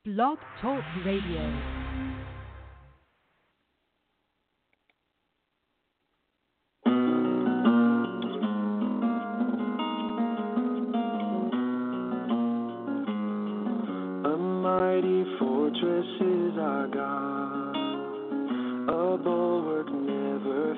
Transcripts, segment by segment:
Blog Talk Radio. Mighty fortress is our God, a bulwark never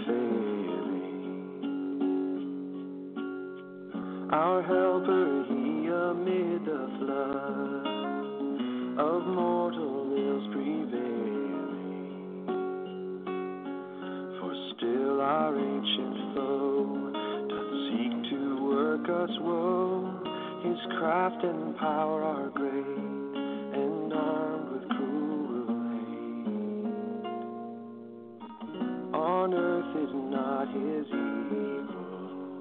failing. Our helper, he amid the flood of mortal ills prevailing. For still our ancient foe doth seek to work us woe. His craft and power are great, and armed with cruel hate. On earth is not his equal.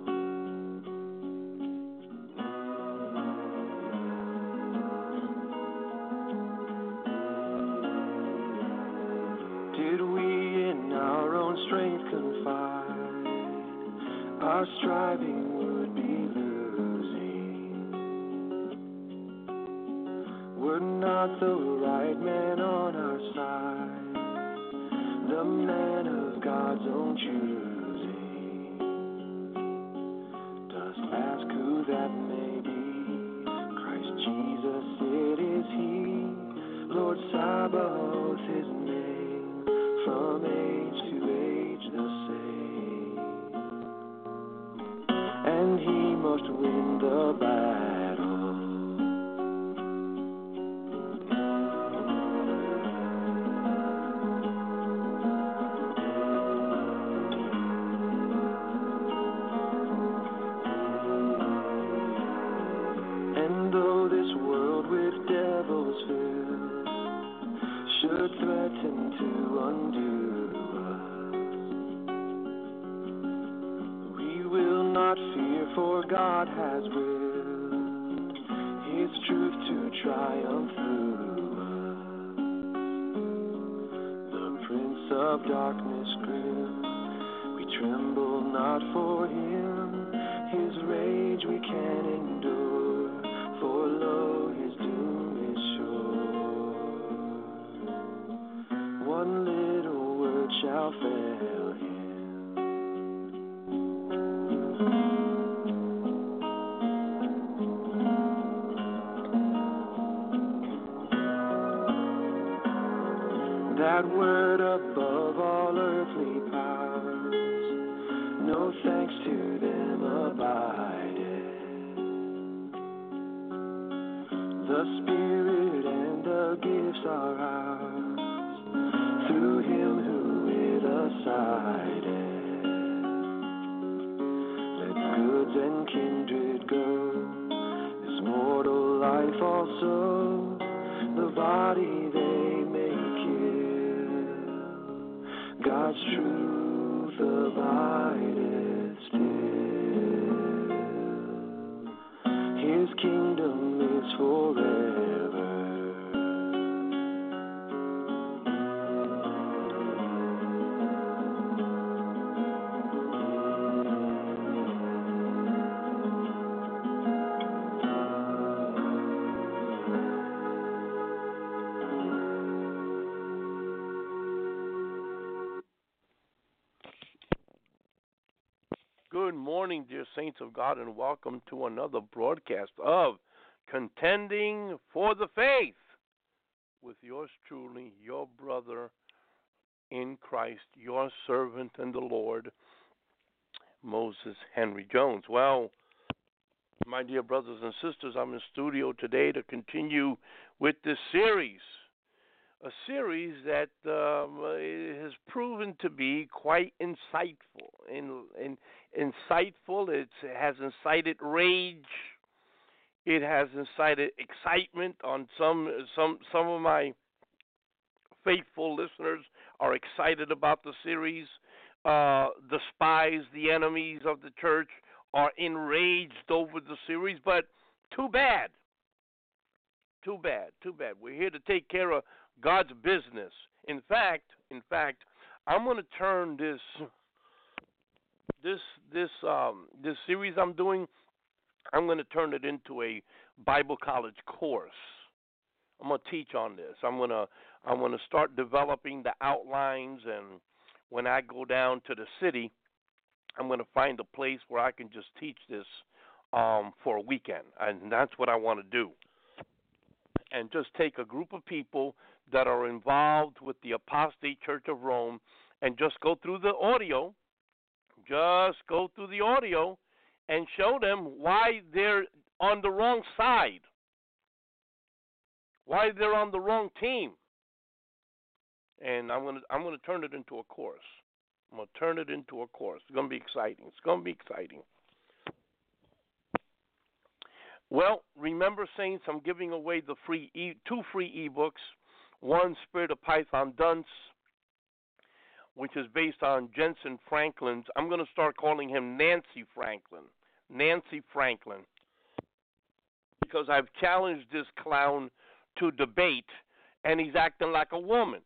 Did we in our own strength confide, our striving would be losing. Were not the right man on our side, the man of God's own choosing. Dost ask who that may be? Christ Jesus, it is he. Lord Sabaoth, his name, from age to age the same. And he must win the battle. Should threaten to undo us, we will not fear, for God has willed his truth to triumph through us. The Prince of Darkness grim, we tremble not for him. His rage we can endure, for lo, his doom is sure. One little word shall fail him. That word above all earthly powers, no thanks to them abideth. The Spirit and the gifts are ours, through him who with us sided. Let goods and kindred go, this mortal life also, the body they may kill. God's truth abideth still. His kingdom is forever. Good morning, dear saints of God, and welcome to another broadcast of Contending for the Faith with yours truly, your brother in Christ, your servant in the Lord, Moses Henry Jones. Well, my dear brothers and sisters, I'm in studio today to continue with this series, a series that has proven to be quite insightful. Insightful. It has incited rage. It has incited excitement on some of my faithful listeners are excited about the series. The spies, the enemies of the church, are enraged over the series, but too bad. Too bad. We're here to take care of God's business. In fact, I'm going to turn this series I'm doing. I'm going to turn it into a Bible college course. I'm gonna teach on this. I'm gonna start developing the outlines, and when I go down to the city, I'm gonna find a place where I can just teach this for a weekend, and that's what I want to do. And just take a group of people that are involved with the Apostate Church of Rome, and just go through the audio. Just go through the audio and show them why they're on the wrong side, why they're on the wrong team. And I'm gonna turn it into a course. I'm gonna turn it into a course. It's gonna be exciting. It's gonna be exciting. Well, remember, Saints, I'm giving away the two free ebooks. One, Spirit of Python Dunce, which is based on Jensen Franklin's. I'm going to start calling him Nancy Franklin. Nancy Franklin. Because I've challenged this clown to debate, and he's acting like a woman.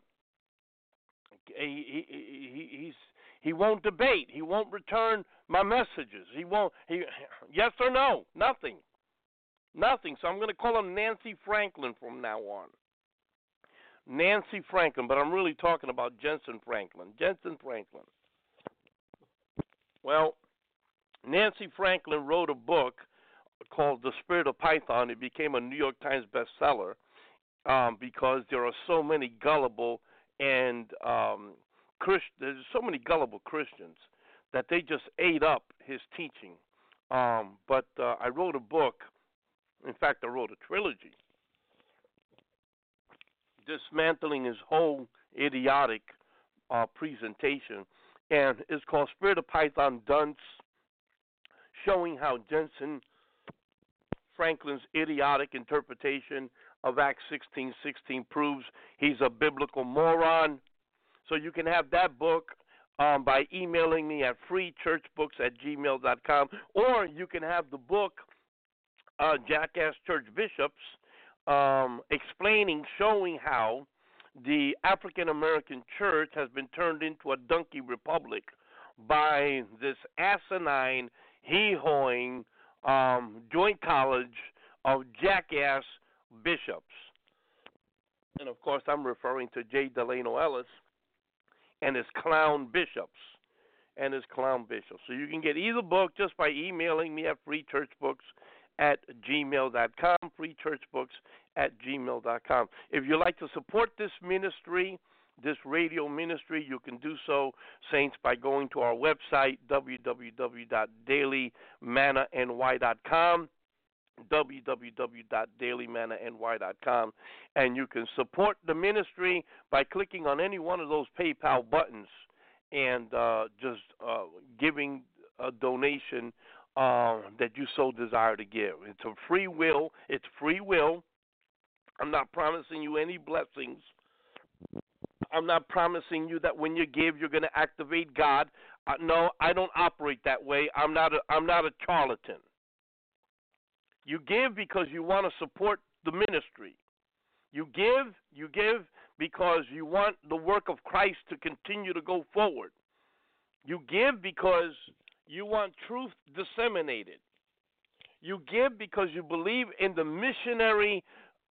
He won't debate. He won't return my messages. Yes or no? Nothing. So I'm going to call him Nancy Franklin from now on. Nancy Franklin, but I'm really talking about Jensen Franklin. Jensen Franklin. Well, Nancy Franklin wrote a book called The Spirit of Python. It became a New York Times bestseller because there are so many gullible and there's so many gullible Christians that they just ate up his teaching. But I wrote a book. In fact, I wrote a trilogy dismantling his whole idiotic presentation, and it's called Spirit of Python Dunce, showing how Jensen Franklin's idiotic interpretation of Acts 16:16 proves he's a biblical moron. So you can have that book by emailing me at freechurchbooks@gmail.com, or you can have the book Jackass Church Bishops, showing how the African American church has been turned into a donkey republic by this asinine, hee-hawing joint college of jackass bishops. And of course, I'm referring to J. Delano Ellis and his clown bishops. So you can get either book just by emailing me at freechurchbooks@gmail.com, freechurchbooks@gmail.com. If you'd like to support this ministry, this radio ministry, you can do so, Saints, by going to our website, www.dailymannany.com, www.dailymannany.com, and you can support the ministry by clicking on any one of those PayPal buttons and just giving a donation that you so desire to give. It's a free will. It's free will. I'm not promising you any blessings. I'm not promising you that when you give, you're going to activate God. No, I don't operate that way. I'm not a charlatan. You give because you want to support the ministry. You give because you want the work of Christ to continue to go forward. You give because you want truth disseminated. You give because you believe in the missionary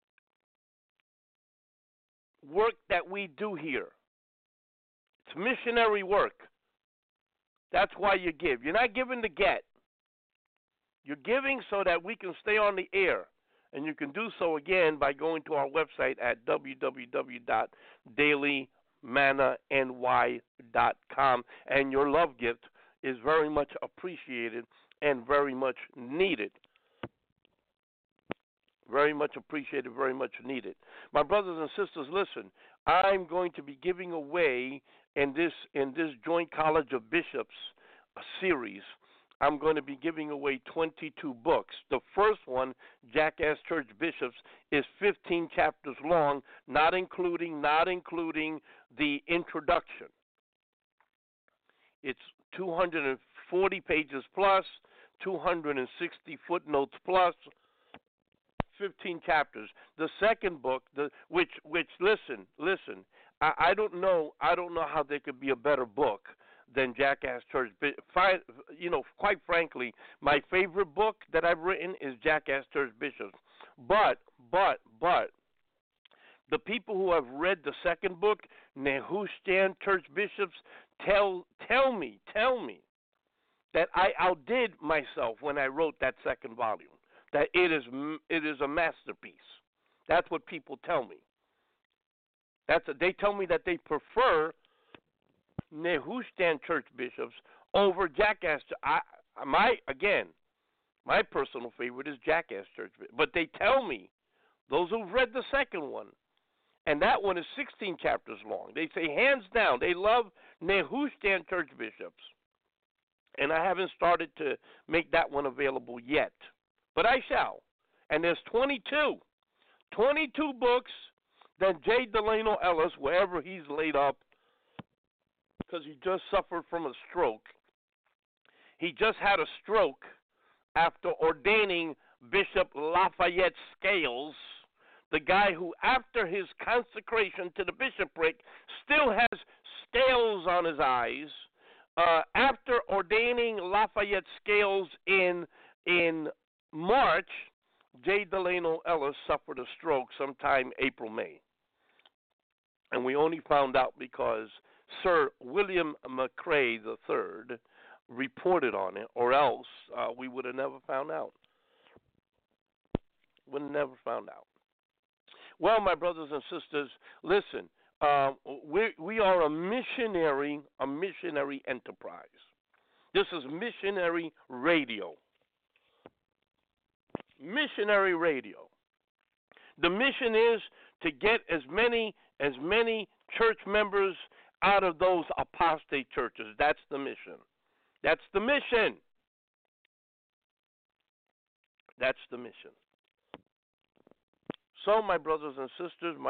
work that we do here. It's missionary work. That's why you give. You're not giving to get. You're giving so that we can stay on the air. And you can do so again by going to our website at www.dailymannany.com. And your love gift is very much appreciated and very much needed. Very much appreciated, very much needed. My brothers and sisters, listen, I'm going to be giving away in this Joint College of Bishops series, I'm going to be giving away 22 books. The first one, Jackass Church Bishops, is 15 chapters long, not including the introduction. It's 240 pages plus, 260 footnotes plus, 15 chapters. The second book, which listen, I don't know how there could be a better book than Jackass Church. Quite frankly, my favorite book that I've written is Jackass Church Bishops. But The people who have read the second book, Nehushtan Church Bishops, tell me that I outdid myself when I wrote that second volume. That it is a masterpiece. That's what people tell me. They tell me that they prefer Nehushtan Church Bishops over Jackass. My personal favorite is Jackass Church, but they tell me, those who've read the second one, and that one is 16 chapters long, they say hands down they love Nehushtan Church Bishops. And I haven't started to make that one available yet, but I shall. And there's 22 books that J. Delano Ellis, wherever he's laid up, because he just suffered from a stroke. He just had a stroke after ordaining Bishop Lafayette Scales, the guy who, after his consecration to the bishopric, still has scales on his eyes. After ordaining Lafayette Scales in March, J. Delano Ellis suffered a stroke sometime April, May. And we only found out because Sir William McCrae III reported on it, or else we would have never found out. Would have never found out. Well, my brothers and sisters, listen. We are a missionary enterprise. This is missionary radio. Missionary radio. The mission is to get as many church members out of those apostate churches. That's the mission. That's the mission. That's the mission. So, my brothers and sisters, my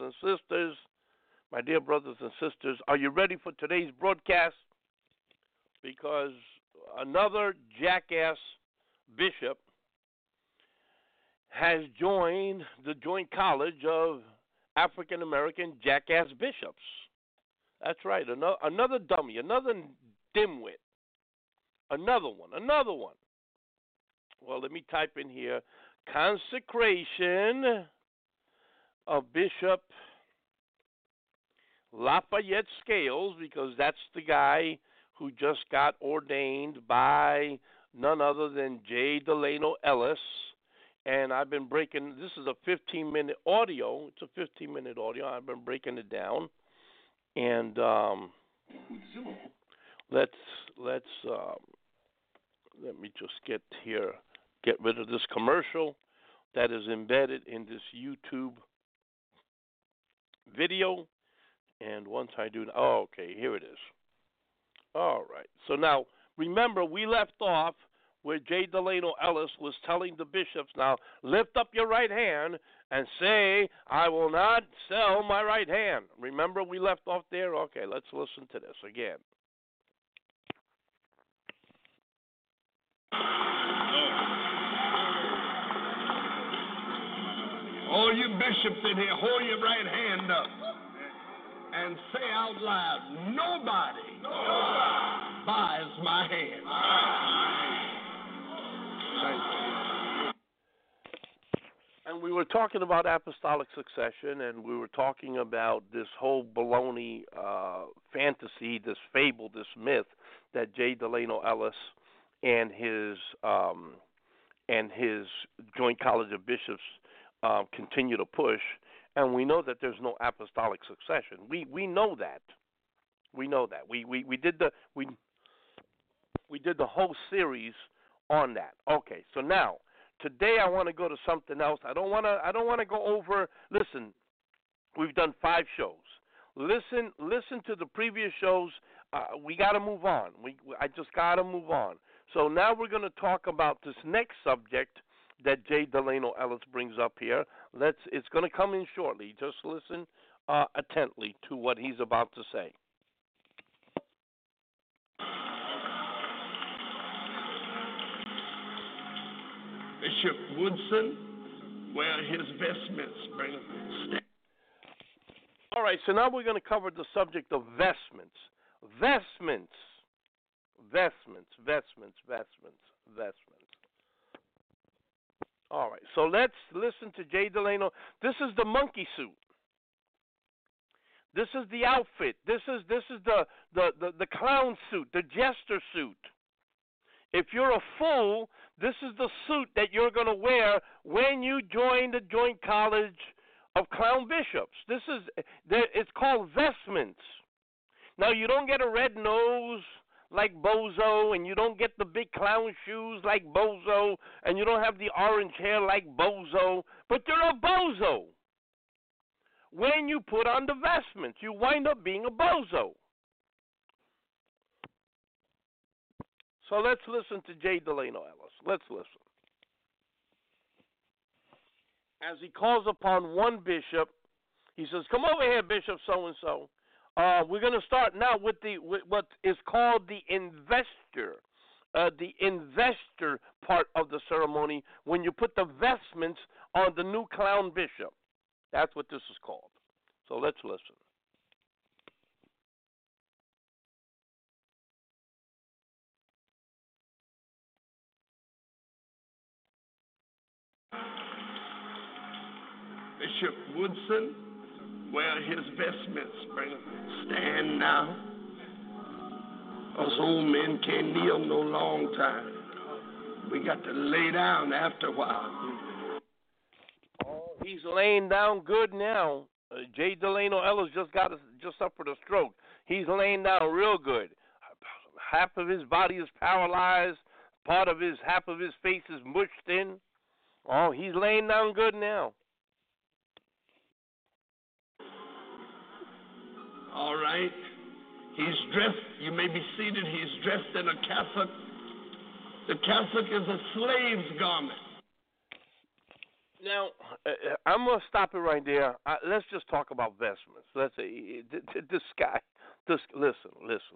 dear brothers and sisters, are you ready for today's broadcast? Because another jackass bishop has joined the Joint College of African American Jackass Bishops. That's right, another dummy, another dimwit, another one. Well, let me type in here, consecration of Bishop Lafayette Scales, because that's the guy who just got ordained by none other than J. Delano Ellis. And I've been this is a 15-minute audio. It's a 15-minute audio. I've been breaking it down. And let me just get rid of this commercial that is embedded in this YouTube video. And once I do, okay, here it is. All right. So now, remember, we left off where J. Delano Ellis was telling the bishops, now lift up your right hand and say, I will not sell my right hand. Remember, we left off there? Okay, let's listen to this again. All you bishops in here, hold your right hand up and say out loud, nobody buys my hand. And we were talking about apostolic succession, and we were talking about this whole baloney fantasy, this fable, this myth that J. Delano Ellis and his Joint College of Bishops continue to push. And we know that there's no apostolic succession. We know that. We know that. We did the whole series on that. Okay, so now today I want to go to something else. I don't want to go over. Listen, we've done 5 shows. Listen to the previous shows. We got to move on. I just got to move on. So now we're going to talk about this next subject that J. Delano Ellis brings up here. It's going to come in shortly. Just listen attentively to what he's about to say. Bishop Woodson wear his vestments. All right, so now we're going to cover the subject of vestments. Vestments. All right, so let's listen to J. Delano. This is the monkey suit. This is the outfit. This is the clown suit, the jester suit. If you're a fool, this is the suit that you're going to wear when you join the Joint College of Clown Bishops. It's called vestments. Now, you don't get a red nose like Bozo, and you don't get the big clown shoes like Bozo, and you don't have the orange hair like Bozo, but you're a Bozo. When you put on the vestments, you wind up being a Bozo. So let's listen to J. Delano Ellis. Let's listen. As he calls upon one bishop, he says, "Come over here, Bishop so-and-so. We're going to start now with what is called the investor part of the ceremony, when you put the vestments on the new clown bishop. That's what this is called. So let's listen." Bishop Woodson, wear his vestments, brother. Stand now. Us old men can't kneel no long time. We got to lay down after a while. Oh, he's laying down good now. J. Delano Ellis just suffered a stroke. He's laying down real good. Half of his body is paralyzed. Half of his face is mushed in. Oh, he's laying down good now. All right. He's dressed, you may be seated, he's dressed in a cassock. The cassock is a slave's garment. Now, I'm going to stop it right there. Let's just talk about vestments. Let's say, this guy, listen.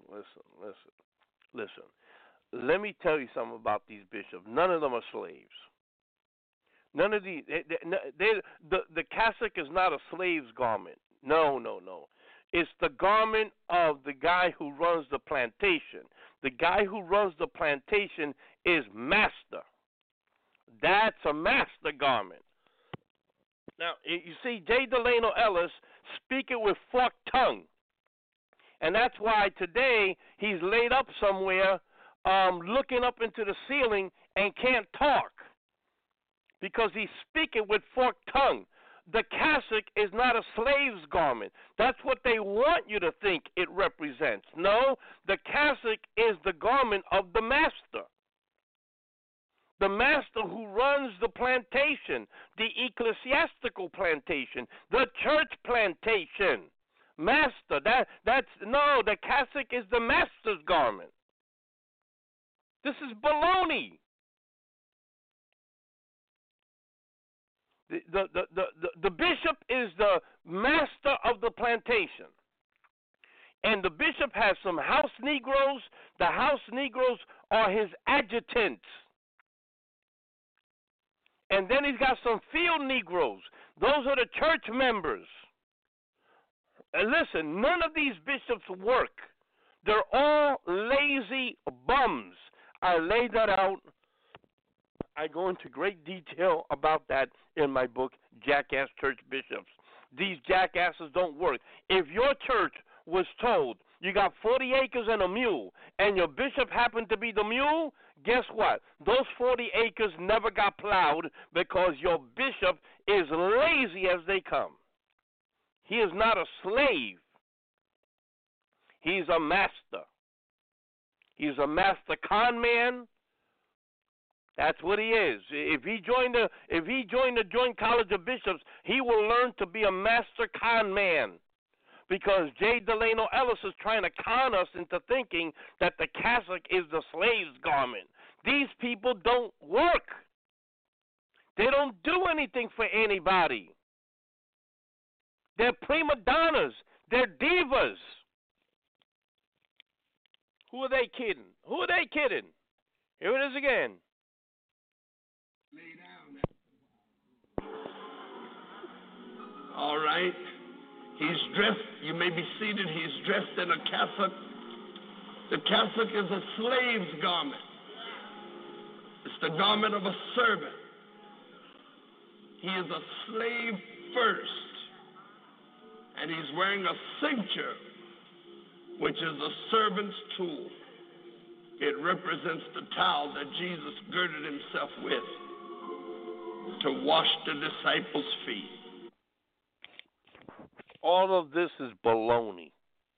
Let me tell you something about these bishops. None of them are slaves. None of these, the cassock is not a slave's garment. No. It's the garment of the guy who runs the plantation. The guy who runs the plantation is master. That's a master garment. Now, you see, J. Delano Ellis speaking with forked tongue. And that's why today he's laid up somewhere looking up into the ceiling and can't talk, because he's speaking with forked tongue. The cassock is not a slave's garment. That's what they want you to think it represents. No, the cassock is the garment of the master. The master who runs the plantation, the ecclesiastical plantation, the church plantation. Master, the cassock is the master's garment. This is baloney. The bishop is the master of the plantation. And the bishop has some house Negroes. The house Negroes are his adjutants. And then he's got some field Negroes. Those are the church members. And listen, none of these bishops work. They're all lazy bums. I laid that out. I go into great detail about that in my book, Jackass Church Bishops. These jackasses don't work. If your church was told you got 40 acres and a mule, and your bishop happened to be the mule, guess what? Those 40 acres never got plowed, because your bishop is lazy as they come. He is not a slave. He's a master. He's a master con man. That's what he is. If he joined the Joint College of Bishops, he will learn to be a master con man. Because J. Delano Ellis is trying to con us into thinking that the cassock is the slave's garment. These people don't work. They don't do anything for anybody. They're prima donnas. They're divas. Who are they kidding? Here it is again. Lay down. All right. He's dressed, you may be seated, he's dressed in a cassock. The cassock is a slave's garment. It's the garment of a servant. He is a slave first, And he's wearing a cincture, which is a servant's tool. It represents the towel that Jesus girded himself with to wash the disciples' feet. All of this is baloney.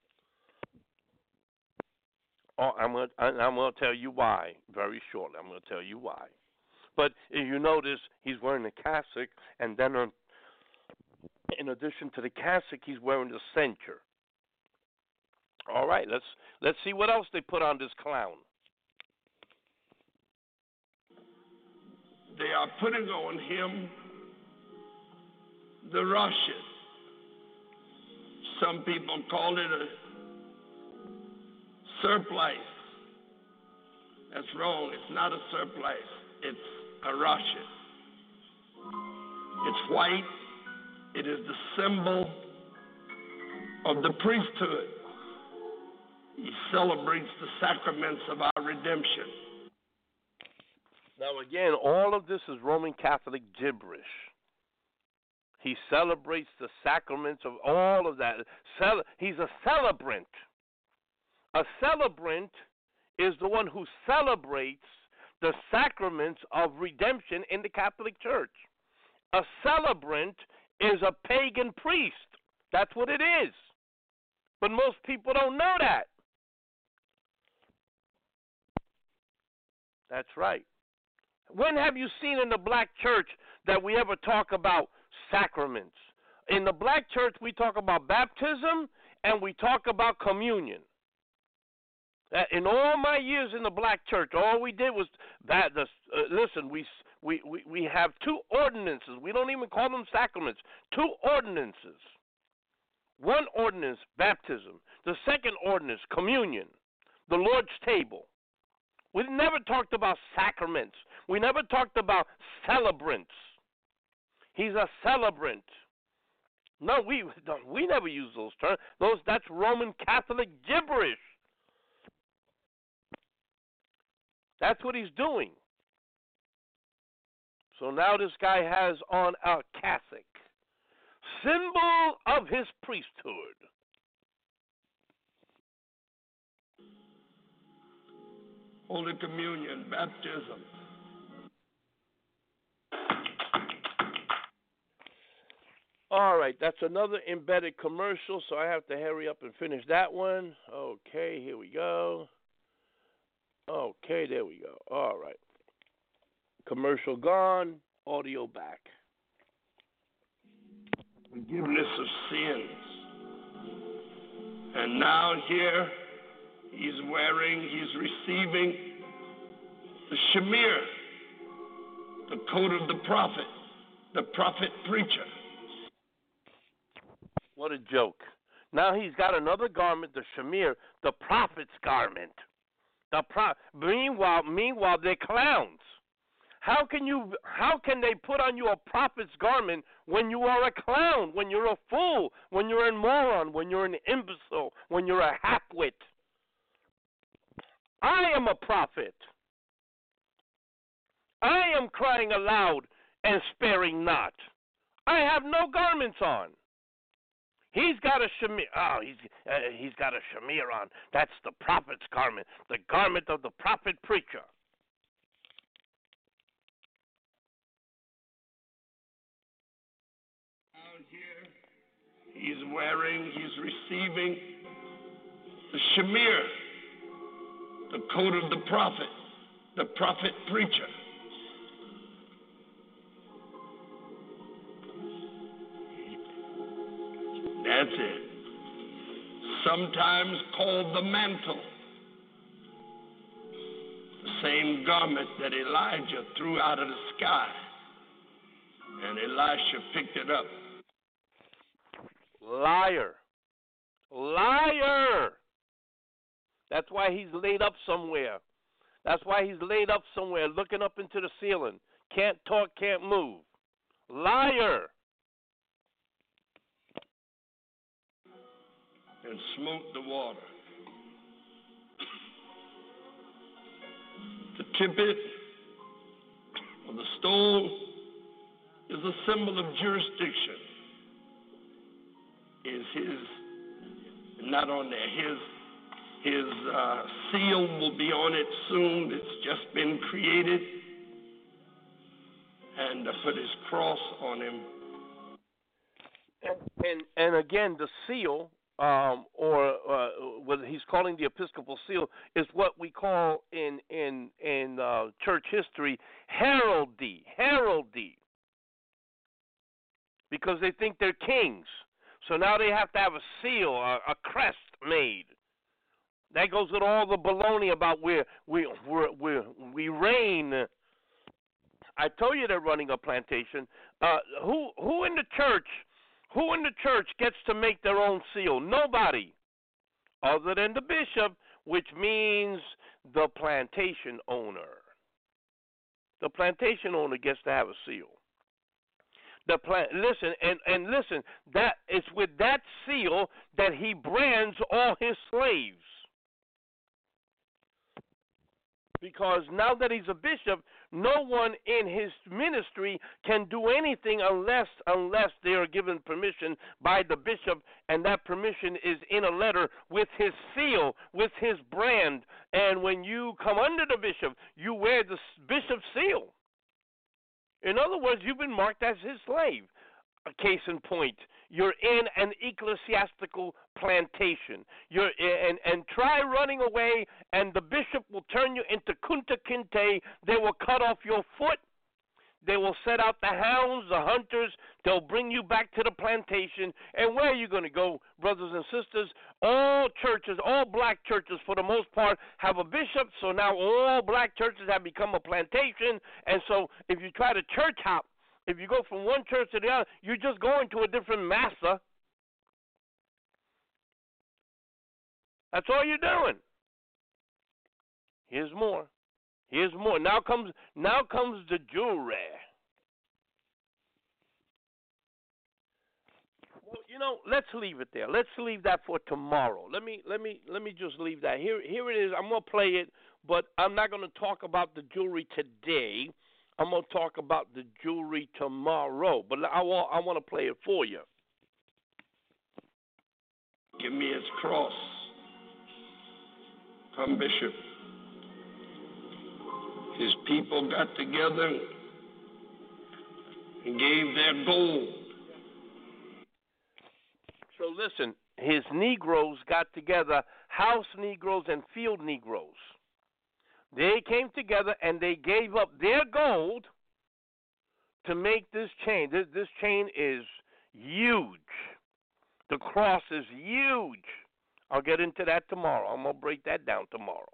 Oh, I'm going to tell you why very shortly. I'm going to tell you why. But if you notice, he's wearing a cassock, and then in addition to the cassock, he's wearing the cincture. All right, let's see what else they put on this clown. They are putting on him the rushes. Some people call it a surplice. That's wrong. It's not a surplice. It's a rushes. It's white. It is the symbol of the priesthood. He celebrates the sacraments of our redemption. Now, again, all of this is Roman Catholic gibberish. He celebrates the sacraments of all of that. He's a celebrant. A celebrant is the one who celebrates the sacraments of redemption in the Catholic Church. A celebrant is a pagan priest. That's what it is. But most people don't know that. That's right. When have you seen in the black church that we ever talk about sacraments? In the black church, we talk about baptism and we talk about communion. In all my years in the black church, all we did was listen. We have two ordinances. We don't even call them sacraments. Two ordinances. One ordinance, baptism. The second ordinance, communion. The Lord's table. We never talked about sacraments. We never talked about celebrants. He's a celebrant. No, we never use those terms. That's Roman Catholic gibberish. That's what he's doing. So now this guy has on a cassock, symbol of his priesthood. Holy Communion, baptism. All right, that's another embedded commercial, so I have to hurry up and finish that one. Okay, here we go. Okay, there we go. All right. Commercial gone, audio back. Forgiveness of sins. And now here he's receiving the shamir, the coat of the prophet preacher. What a joke. Now he's got another garment, the shamir, the prophet's garment. Meanwhile, they're clowns. How can they put on you a prophet's garment when you are a clown, when you're a fool, when you're a moron, when you're an imbecile, when you're a halfwit? I am a prophet. I am crying aloud and sparing not. I have no garments on. He's got a shamir. Oh, he's got a shamir on. That's the prophet's garment, the garment of the prophet preacher. Out here, he's receiving the shamir, the coat of the prophet preacher. That's it. Sometimes called the mantle. The same garment that Elijah threw out of the sky. And Elisha picked it up. Liar. Liar. That's why he's laid up somewhere. That's why he's laid up somewhere looking up into the ceiling. Can't talk, can't move. Liar. And smote the water. The tippet or the stone is a symbol of jurisdiction. is not on there. His seal will be on it soon. It's just been created. And put his cross on him. And again, the seal, or what he's calling the Episcopal seal, is what we call in church history heraldry, because they think they're kings. So now they have to have a seal, a crest made. That goes with all the baloney about where we reign. I told you they're running a plantation. Who in the church? Who in the church gets to make their own seal? Nobody, other than the bishop, which means the plantation owner. The plantation owner gets to have a seal. Listen, that it's with that seal that he brands all his slaves. Because now that he's a bishop, no one in his ministry can do anything unless they are given permission by the bishop, and that permission is in a letter with his seal, with his brand. And when you come under the bishop, you wear the bishop's seal. In other words, you've been marked as his slave. A case in point, you're in an ecclesiastical plantation. And try running away, and the bishop will turn you into Kunta Kinte. They will cut off your foot. They will set out the hounds, the hunters. They'll bring you back to the plantation. And where are you going to go, brothers and sisters? All churches, all black churches for the most part, have a bishop. So now all black churches have become a plantation. And so if you try to church hop, if you go from one church to the other, you're just going to a different master. That's all you're doing. Here's more. Here's more. Now comes the jewelry. Well, let's leave it there. Let's leave that for tomorrow. Let me just leave that. Here it is. I'm gonna play it, but I'm not gonna talk about the jewelry today. I'm gonna talk about the jewelry tomorrow. But I want to play it for you. Give me his cross. Come, Bishop. His people got together and gave their gold. So listen, his Negroes got together, house Negroes and field Negroes. They came together and they gave up their gold to make this chain. This chain is huge. The cross is huge. I'll get into that tomorrow. I'm going to break that down tomorrow.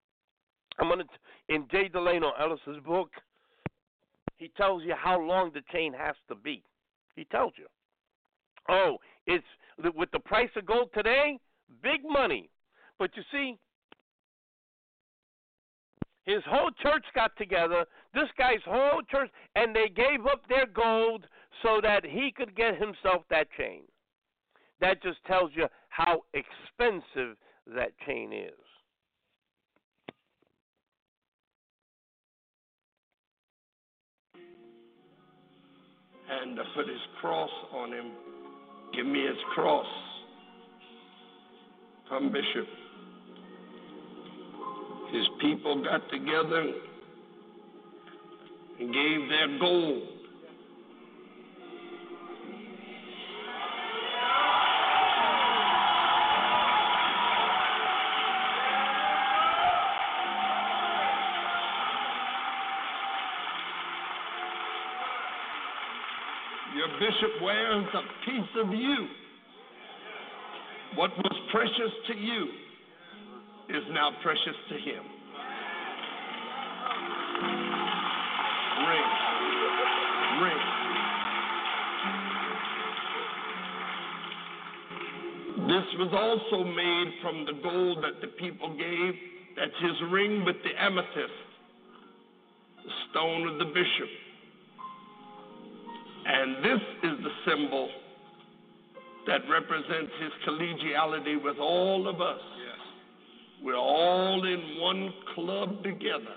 In Jay Delano Ellis's book, he tells you how long the chain has to be. He tells you. Oh, it's with the price of gold today, big money. But you see, his whole church got together, this guy's whole church, and they gave up their gold so that he could get himself that chain. That just tells you how expensive that chain is. And put his cross on him. Give me his cross. Come, Bishop. His people got together and gave their gold. Your bishop wears a piece of you. What was precious to you is now precious to him. Ring. This was also made from the gold that the people gave. That's his ring with the amethyst, the stone of the bishop. And this is the symbol that represents his collegiality with all of us. Yes. We're all in one club together.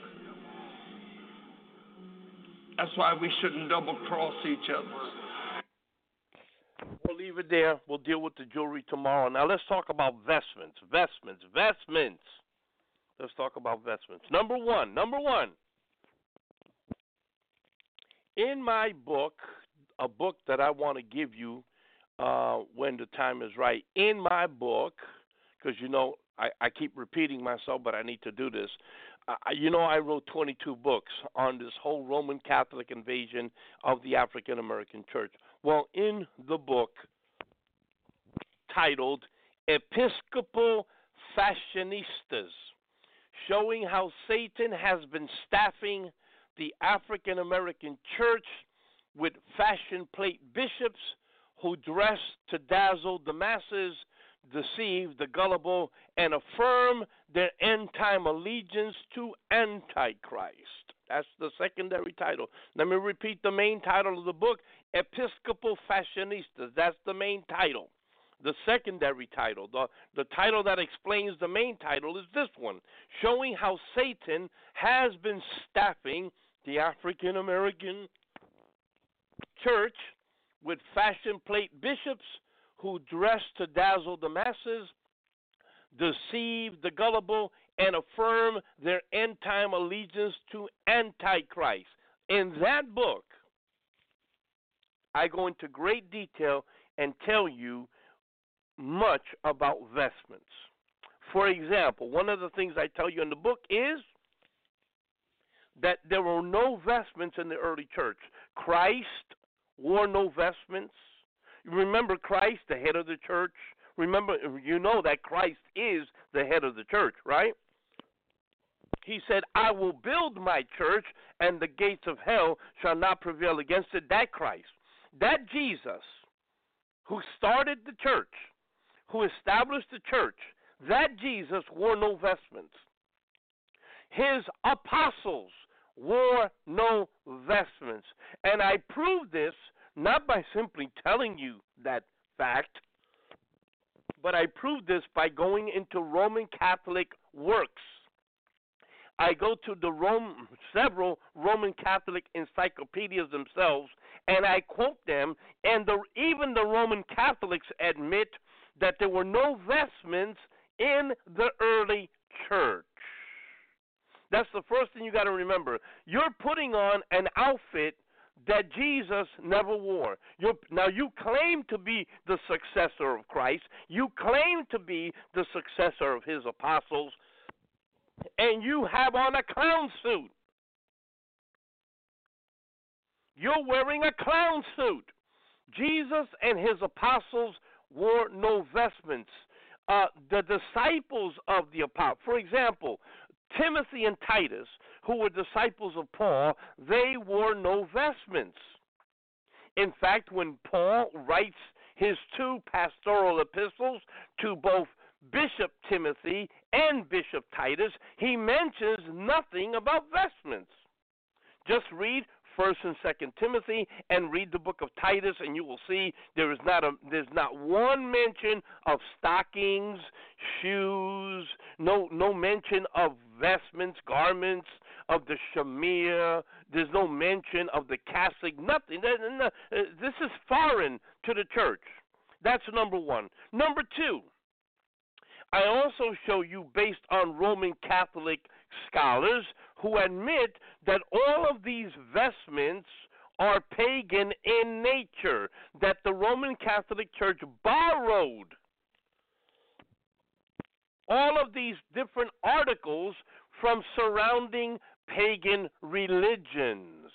That's why we shouldn't double-cross each other. We'll leave it there. We'll deal with the jewelry tomorrow. Now let's talk about vestments. Vestments. Let's talk about vestments. Number one. In my book, a book that I want to give you when the time is right. In my book, because I keep repeating myself, but I need to do this. I wrote 22 books on this whole Roman Catholic invasion of the African American church. Well, in the book titled Episcopal Fashionistas, showing how Satan has been staffing the African American church with fashion plate bishops who dress to dazzle the masses, deceive the gullible, and affirm their end-time allegiance to Antichrist. That's the secondary title. Let me repeat the main title of the book, Episcopal Fashionistas. That's the main title. The secondary title, the title that explains the main title, is this one, showing how Satan has been staffing the African American church with fashion plate bishops who dress to dazzle the masses, deceive the gullible, and affirm their end-time allegiance to Antichrist. In that book, I go into great detail and tell you much about vestments. For example, one of the things I tell you in the book is that there were no vestments in the early church. Christ wore no vestments. Remember Christ, the head of the church? Remember, that Christ is the head of the church, right? He said, I will build my church, and the gates of hell shall not prevail against it. That Christ, that Jesus, who started the church, who established the church, that Jesus wore no vestments. His apostles wore no vestments. And I prove this not by simply telling you that fact, but I prove this by going into Roman Catholic works. I go to several Roman Catholic encyclopedias themselves, and I quote them, and even the Roman Catholics admit that there were no vestments in the early church. That's the first thing you got to remember. You're putting on an outfit that Jesus never wore. Now, you claim to be the successor of Christ. You claim to be the successor of his apostles, and you have on a clown suit. You're wearing a clown suit. Jesus and his apostles wore no vestments. The disciples of the apostles, for example, Timothy and Titus, who were disciples of Paul, they wore no vestments. In fact, when Paul writes his two pastoral epistles to both Bishop Timothy and Bishop Titus, he mentions nothing about vestments. Just read 1 and 2 Timothy and read the book of Titus, and you will see there's not one mention of stockings, shoes, no mention of vestments, garments, of the shamir. There's no mention of the cassock, nothing. This is foreign to the church. That's number one. Number two, I also show you, based on Roman Catholic scholars who admit that all of these vestments are pagan in nature, that the Roman Catholic Church borrowed all of these different articles from surrounding pagan religions.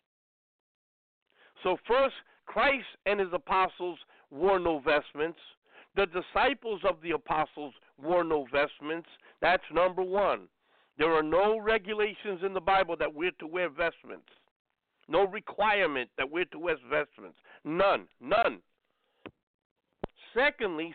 So first, Christ and his apostles wore no vestments. The disciples of the apostles wore no vestments. That's number one. There are no regulations in the Bible that we're to wear vestments. No requirement that we're to wear vestments. None. Secondly,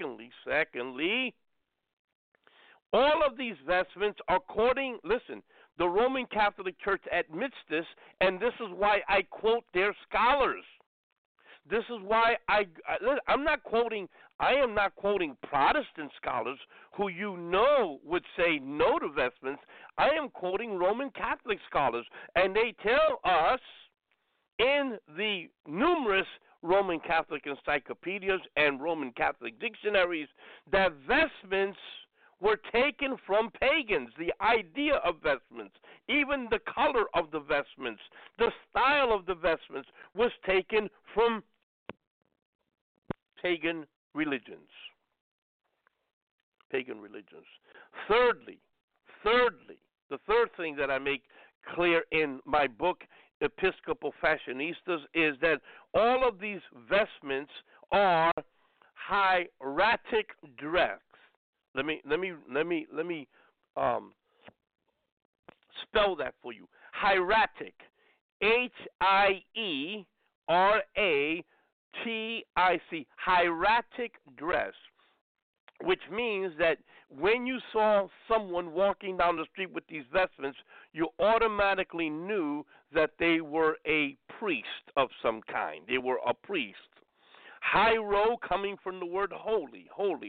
all of these vestments are the Roman Catholic Church admits this, and this is why I quote their scholars. This is why I am not quoting Protestant scholars who would say no to vestments. I am quoting Roman Catholic scholars, and they tell us in the numerous Roman Catholic encyclopedias and Roman Catholic dictionaries that vestments were taken from pagans. The idea of vestments, even the color of the vestments, the style of the vestments was taken from pagan religions. Pagan religions. Thirdly, the third thing that I make clear in my book, Episcopal Fashionistas, is that all of these vestments are hieratic dress. Let me spell that for you. Hieratic, HIERATIC, hieratic dress, which means that when you saw someone walking down the street with these vestments, you automatically knew that they were a priest of some kind. They were a priest. Hiero, coming from the word holy,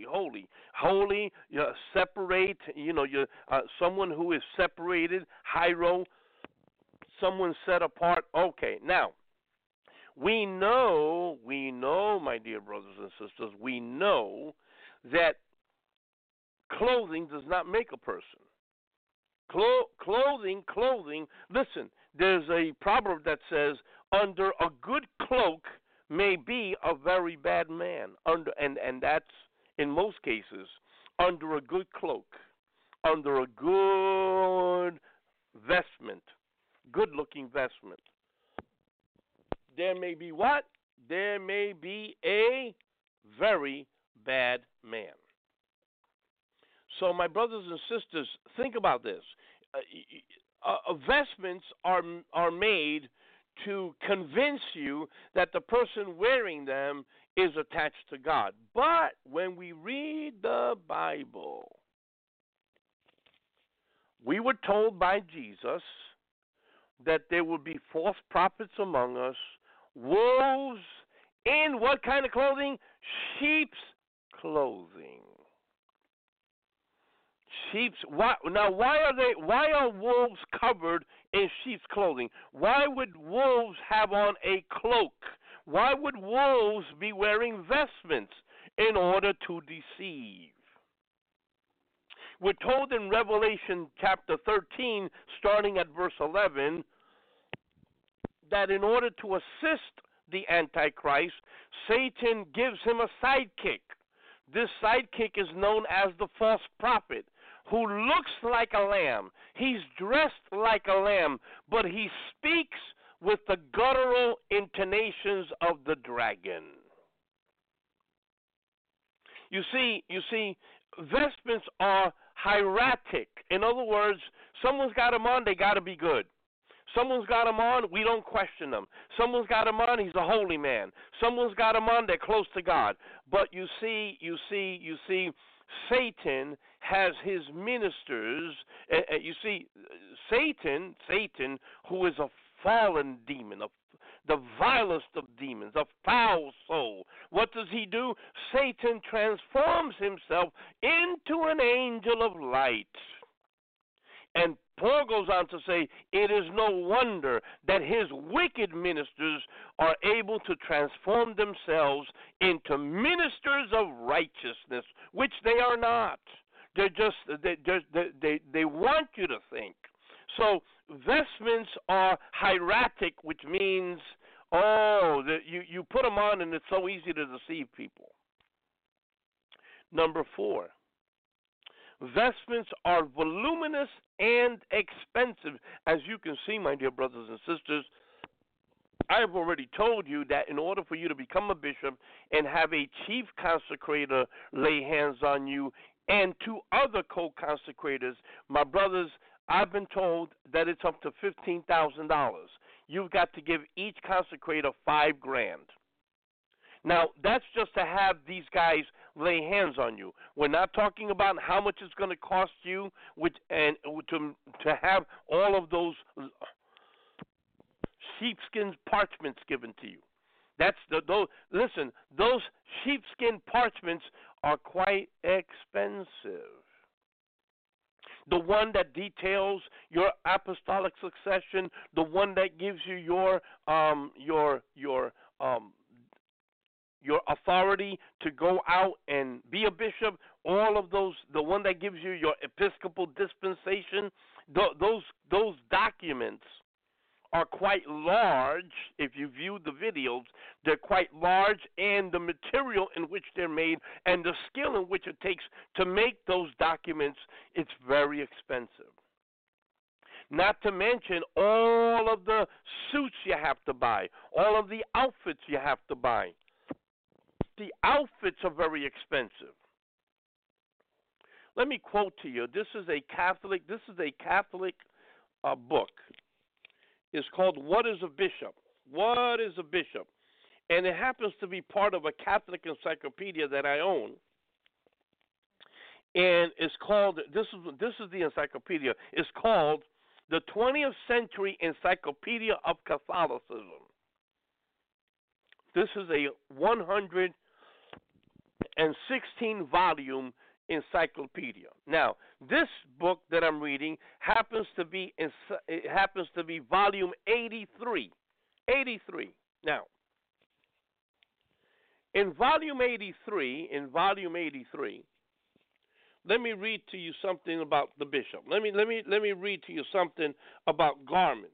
separate. Someone who is separated. Hiero, someone set apart. Okay, now we know, my dear brothers and sisters, we know that clothing does not make a person. Clothing. Listen, there's a proverb that says, "Under a good cloak may be a very bad man." And that's in most cases under a good cloak, under a good vestment, good-looking vestment. There may be what? There may be a very bad man. So, my brothers and sisters, think about this. Vestments are made to convince you that the person wearing them is attached to God. But when we read the Bible, we were told by Jesus that there would be false prophets among us, wolves in what kind of clothing? Sheep's clothing. Why are wolves covered in sheep's clothing? Why would wolves have on a cloak? Why would wolves be wearing vestments? In order to deceive. We're told in Revelation chapter 13, starting at verse 11, that in order to assist the Antichrist, Satan gives him a sidekick. This sidekick is known as the false prophet, who looks like a lamb. He's dressed like a lamb, but he speaks with the guttural intonations of the dragon. You see, vestments are hieratic. In other words, someone's got them on, they got to be good. Someone's got them on, we don't question them. Someone's got them on, he's a holy man. Someone's got them on, they're close to God. But you see, Satan has his ministers. You see, Satan, who is a fallen demon, the vilest of demons, a foul soul. What does he do? Satan transforms himself into an angel of light. And Paul goes on to say, it is no wonder that his wicked ministers are able to transform themselves into ministers of righteousness, which they are not. They want you to think. So vestments are hieratic, which means, you put them on and it's so easy to deceive people. Number 4. Vestments are voluminous and expensive. As you can see, my dear brothers and sisters, I have already told you that in order for you to become a bishop and have a chief consecrator lay hands on you and 2 other co-consecrators, my brothers, I've been told that it's up to $15,000. You've got to give each consecrator $5,000. Now, that's just to have these guys lay hands on you. We're not talking about how much it's going to cost you and to have all of those sheepskin parchments given to you. Those sheepskin parchments are quite expensive. The one that details your apostolic succession, the one that gives you your your authority to go out and be a bishop, all of those, the one that gives you your episcopal dispensation, those documents are quite large. If you view the videos, they're quite large, and the material in which they're made and the skill in which it takes to make those documents, it's very expensive. Not to mention all of the suits you have to buy, all of the outfits you have to buy. The outfits are very expensive. Let me quote to you. This is a Catholic book. It's called What is a Bishop? What is a Bishop? And it happens to be part of a Catholic encyclopedia that I own. And it's called, this is the encyclopedia. It's called the 20th Century Encyclopedia of Catholicism. This is a 116-volume encyclopedia. Now, this book that I'm reading happens to be volume 83. 83. Now, in volume 83, let me read to you something about the bishop. Let me read to you something about garments.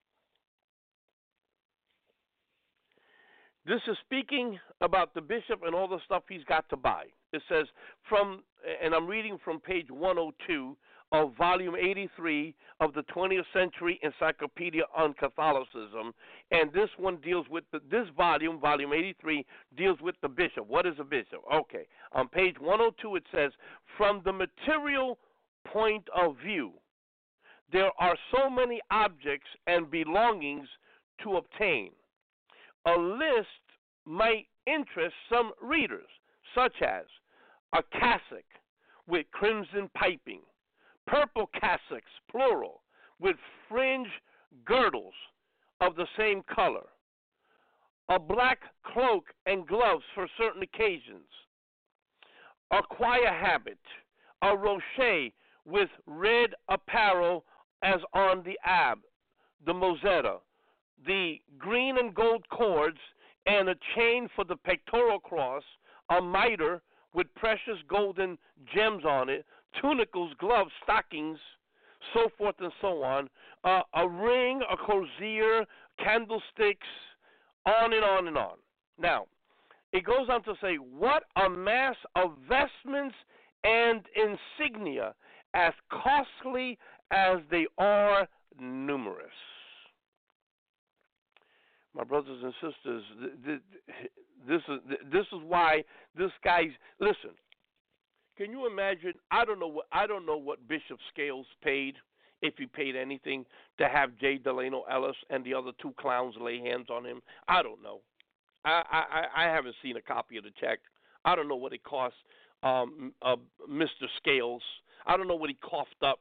This is speaking about the bishop and all the stuff he's got to buy. It says and I'm reading from page 102 of volume 83 of the 20th Century Encyclopedia on Catholicism, and this one deals with this volume 83, deals with the bishop. What is a bishop? Okay. On page 102 it says, from the material point of view, there are so many objects and belongings to obtain. A list might interest some readers, such as a cassock with crimson piping, purple cassocks, plural, with fringe girdles of the same color, a black cloak and gloves for certain occasions, a choir habit, a rochet with red apparel as on the ab, the mozzetta, the green and gold cords, and a chain for the pectoral cross, a mitre with precious golden gems on it, tunicles, gloves, stockings, so forth and so on, a ring, a crozier, candlesticks, on and on and on. Now, it goes on to say, what a mass of vestments and insignia, as costly as they are numerous. My brothers and sisters, this is why this guy's, listen. Can you imagine? I don't know what Bishop Scales paid, if he paid anything, to have J. Delano Ellis and the other two clowns lay hands on him. I don't know. I haven't seen a copy of the check. I don't know what it cost Mr. Scales. I don't know what he coughed up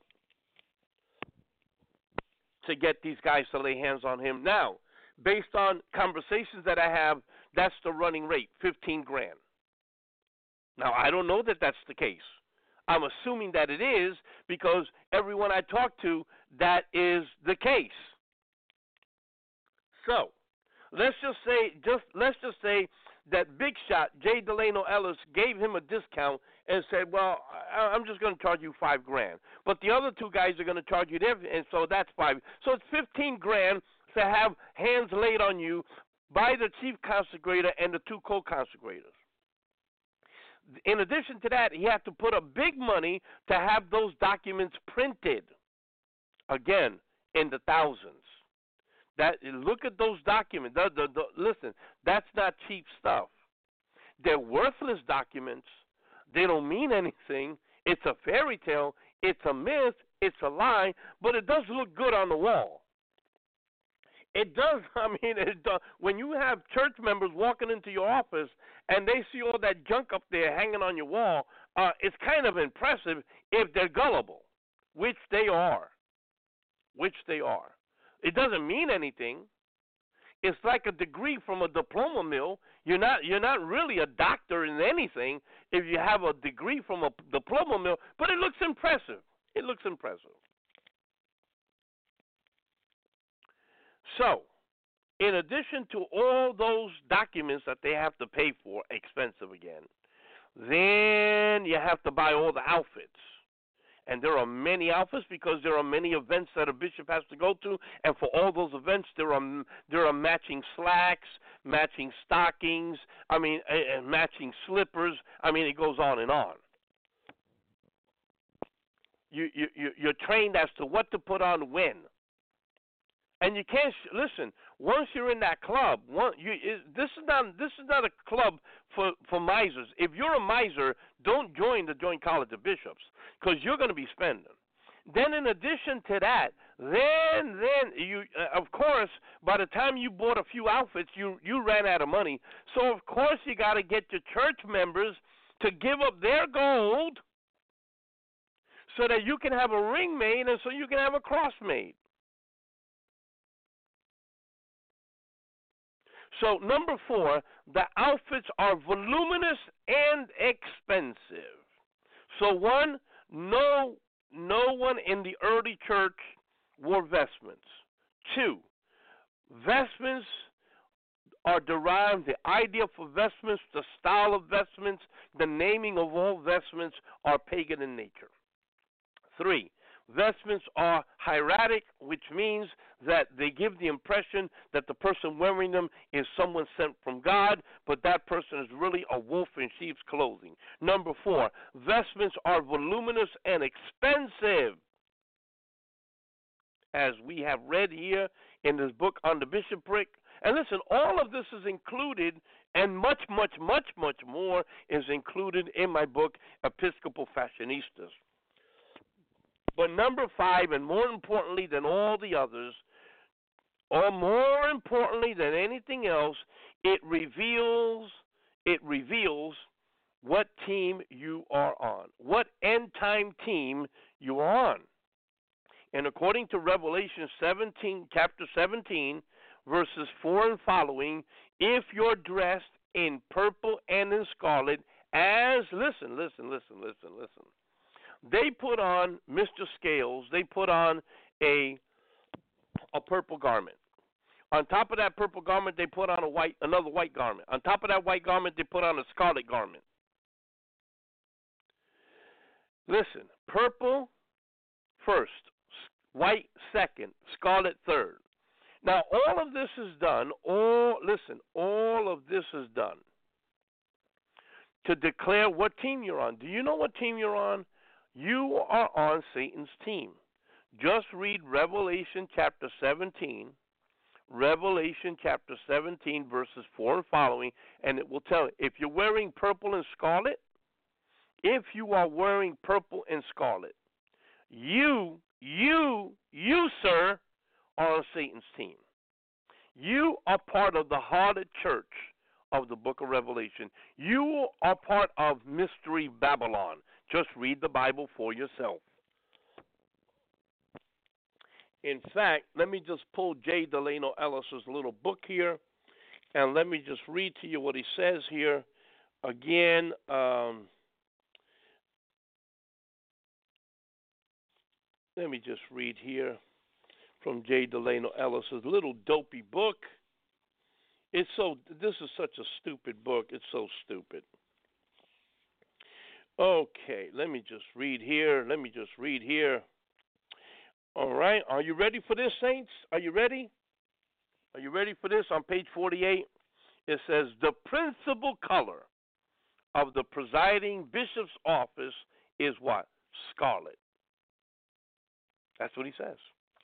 to get these guys to lay hands on him. Now, based on conversations that I have, that's the running rate, $15,000. Now, I don't know that that's the case. I'm assuming that it is because everyone I talk to, that is the case. So, let's just say that Big Shot, J. Delano Ellis, gave him a discount and said, well, I'm just going to charge you $5,000. But the other two guys are going to charge you there, and so that's $5,000. So it's $15,000 to have hands laid on you by the chief consecrator and the two co-consecrators. In addition to that, he had to put up big money to have those documents printed. Again, in the thousands. Look at those documents. Listen, that's not cheap stuff. They're worthless documents. They don't mean anything. It's a fairy tale. It's a myth. It's a lie. But it does look good on the wall. It does. I mean, it does. When you have church members walking into your office and they see all that junk up there hanging on your wall, it's kind of impressive if they're gullible, which they are. It doesn't mean anything. It's like a degree from a diploma mill. You're not really a doctor in anything if you have a degree from a diploma mill, but it looks impressive. So, in addition to all those documents that they have to pay for, expensive again, then you have to buy all the outfits. And there are many outfits because there are many events that a bishop has to go to, and for all those events there are matching slacks, matching stockings, and matching slippers. It goes on and on. You're trained as to what to put on when. And you can't listen. Once you're in that club, this is not a club for misers. If you're a miser, don't join the Joint College of Bishops because you're going to be spending. Then, in addition to that, then you, of course, by the time you bought a few outfits, you ran out of money. So of course you got to get your church members to give up their gold so that you can have a ring made and so you can have a cross made. So, number 4, the outfits are voluminous and expensive. So, 1, no one in the early church wore vestments. 2, vestments are derived, the idea for vestments, the style of vestments, the naming of all vestments are pagan in nature. 3, vestments are hieratic, which means that they give the impression that the person wearing them is someone sent from God, but that person is really a wolf in sheep's clothing. Number 4, vestments are voluminous and expensive. As we have read here in this book on the bishopric. And listen, all of this is included, and much, much, much, much more is included in my book, Episcopal Fashionistas. But number 5, and more importantly than all the others, or more importantly than anything else, it reveals what team you are on, what end-time team you are on. And according to Revelation 17, chapter 17, verses 4 and following, if you're dressed in purple and in scarlet, as, listen. They put on, Mr. Scales, they put on a purple garment. On top of that purple garment, they put on another white garment. On top of that white garment, they put on a scarlet garment. Listen, purple first, white second, scarlet third. Now, all of this is done, all of this is done to declare what team you're on. Do you know what team you're on? You are on Satan's team. Just read Revelation chapter 17, verses 4 and following, and it will tell you. If you're wearing purple and scarlet, you, sir, are on Satan's team. You are part of the harlot church of the book of Revelation. You are part of Mystery Babylon. Just read the Bible for yourself. In fact, let me just pull J. Delano Ellis's little book here, and let me just read to you what he says here. Again, let me just read here from J. Delano Ellis's little dopey book. This is such a stupid book. It's so stupid. Okay, let me just read here. All right, are you ready for this, saints? Are you ready? Are you ready for this? On page 48, it says, the principal color of the presiding bishop's office is what? Scarlet. That's what he says.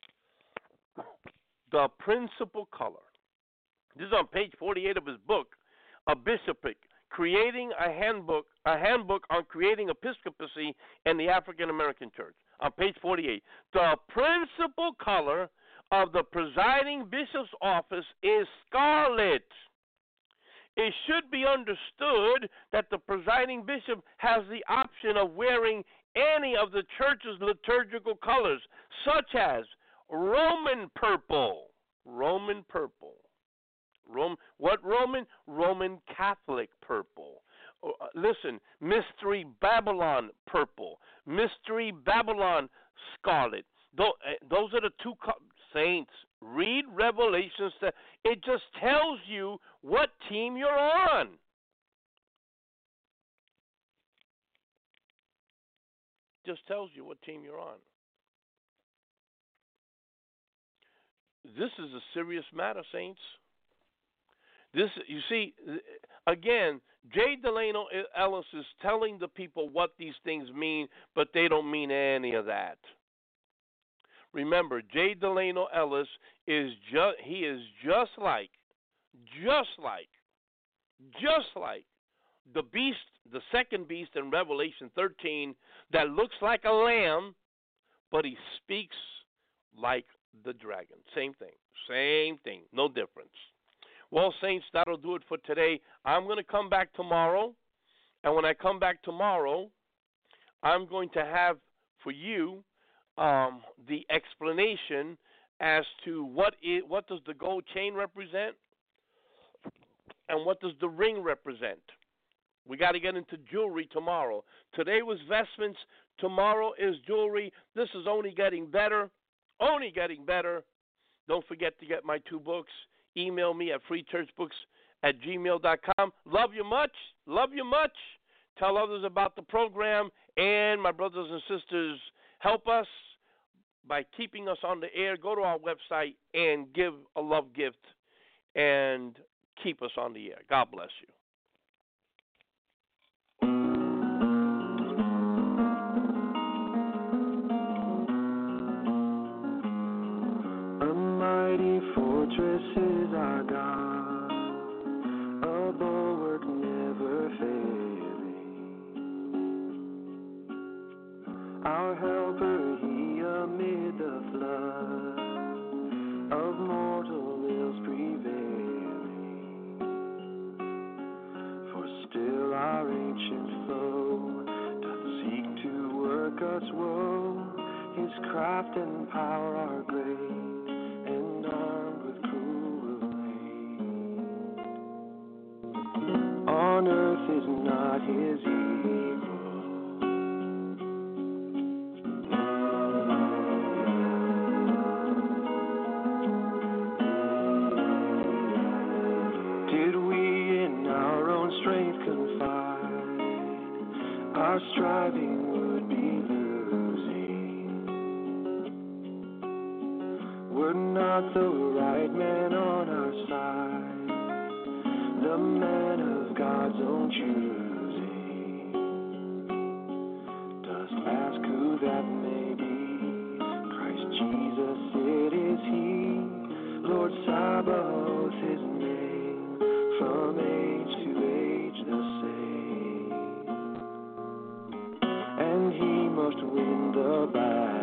The principal color. This is on page 48 of his book, A Bishopric, creating a handbook on creating episcopacy in the African American church. On page 48, the principal color of the presiding bishop's office is scarlet. It should be understood that the presiding bishop has the option of wearing any of the church's liturgical colors, such as Roman purple. What Roman? Roman Catholic purple. Listen, Mystery Babylon purple. Mystery Babylon scarlet. Those are the two saints. Read Revelations. It just tells you what team you're on. Just tells you what team you're on. This is a serious matter, saints. This, you see, again, Jay Delano Ellis is telling the people what these things mean, but they don't mean any of that. Remember, Jay Delano Ellis is just like the beast, the second beast in Revelation 13 that looks like a lamb, but he speaks like the dragon. Same thing, no difference. Well, saints, that'll do it for today. I'm going to come back tomorrow, and when I come back tomorrow, I'm going to have for you the explanation as to what does the gold chain represent and what does the ring represent. We got to get into jewelry tomorrow. Today was vestments. Tomorrow is jewelry. This is only getting better. Don't forget to get my 2 books. Email me at freechurchbooks@gmail.com. Love you much. Tell others about the program. And my brothers and sisters, help us by keeping us on the air. Go to our website and give a love gift and keep us on the air. God bless you. Fortress is our God, a bulwark never failing. Our helper, he amid the flood of mortal ills prevailing. For still our ancient foe doth seek to work us woe. His craft and power are great, and armed with cruel hate. On earth is not his equal. Did we in our own strength confide, our striving would be were not the right man on our side, the man of God's own choosing. Dost ask who that may be? Christ Jesus, it is he, Lord Sabaoth, his name, from age to age the same. And he must win the battle.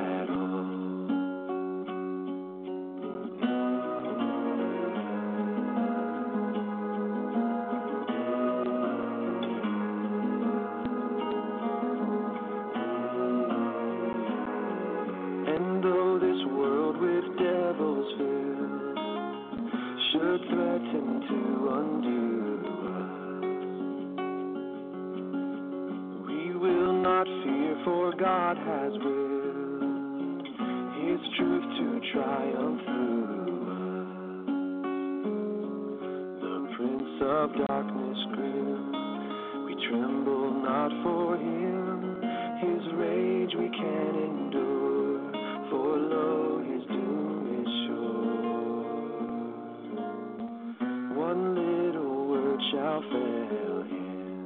Should threaten to undo us, we will not fear, for God has willed his truth to triumph through us. The Prince of Darkness grim, we tremble not for him, his rage we can endure, for lo, his doom is sure. One little word shall fail him.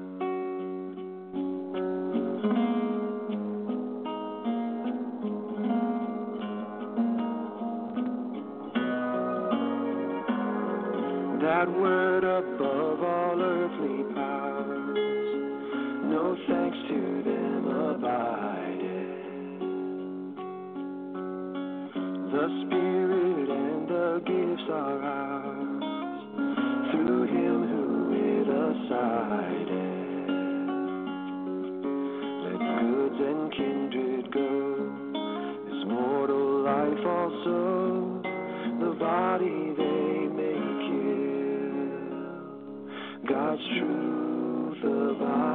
That word above all earthly powers, no thanks to them abideth. The Spirit and the gifts are ours, through him who with us sided. Let goods and kindred go, this mortal life also, the body they may kill, God's truth abide.